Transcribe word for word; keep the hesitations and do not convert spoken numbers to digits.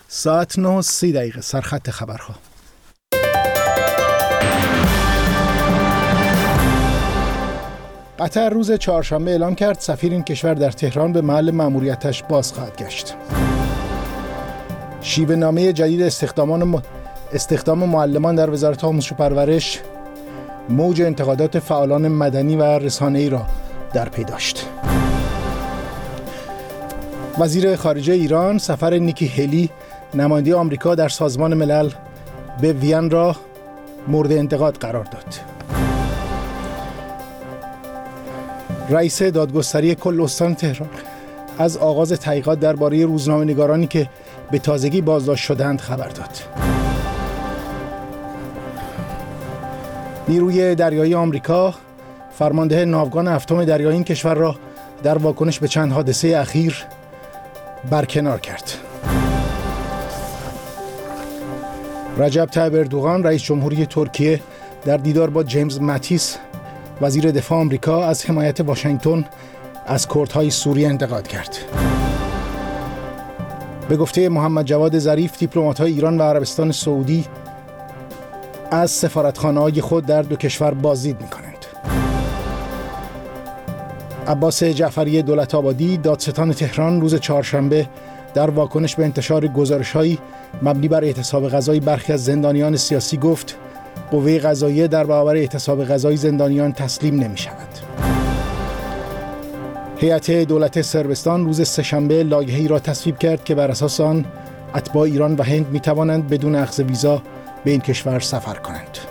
ساعت نه و سی دقیقه سرخط خبرها. قطر روز چهارشنبه اعلام کرد سفیر این کشور در تهران به محل مأموریتش باز خواهد گشت. شیوه نامه جدید استخدامان م... استخدام معلمان در وزارت آموزش و پرورش موج انتقادات فعالان مدنی و رسانه‌ای را در پی داشت. وزیر خارجه ایران سفر نیکی هلی نماینده آمریکا در سازمان ملل به وین را مورد انتقاد قرار داد. رئیس دادگستری کل استان تهران از آغاز تحقیقات درباره روزنامه‌نگارانی که به تازگی بازداشت شدند خبر داد. نیروی دریایی آمریکا فرمانده ناوگان هفتم دریایی این کشور را در واکنش به چند حادثه اخیر برکنار کرد. رجب طیب اردوغان رئیس جمهوری ترکیه در دیدار با جیمز ماتیس وزیر دفاع آمریکا از حمایت واشنگتن از کردهای سوریه انتقاد کرد. به گفته محمد جواد ظریف دیپلمات‌های ایران و عربستان سعودی از سفارتخانه‌های خود در دو کشور بازدید می‌کنند. عباس جعفری دولت‌آبادی دادستان تهران روز چهارشنبه در واکنش به انتشار گزارش‌هایی مبنی بر اعتصاب قضایی برخی از زندانیان سیاسی گفت قوه قضاییه در برابر اعتصاب قضایی زندانیان تسلیم نمی‌شود. هیئت دولت صربستان روز سه‌شنبه لایحه‌ای را تصویب کرد که بر اساس آن اتباع ایران و هند می‌توانند بدون اخذ ویزا به این کشور سفر کنند.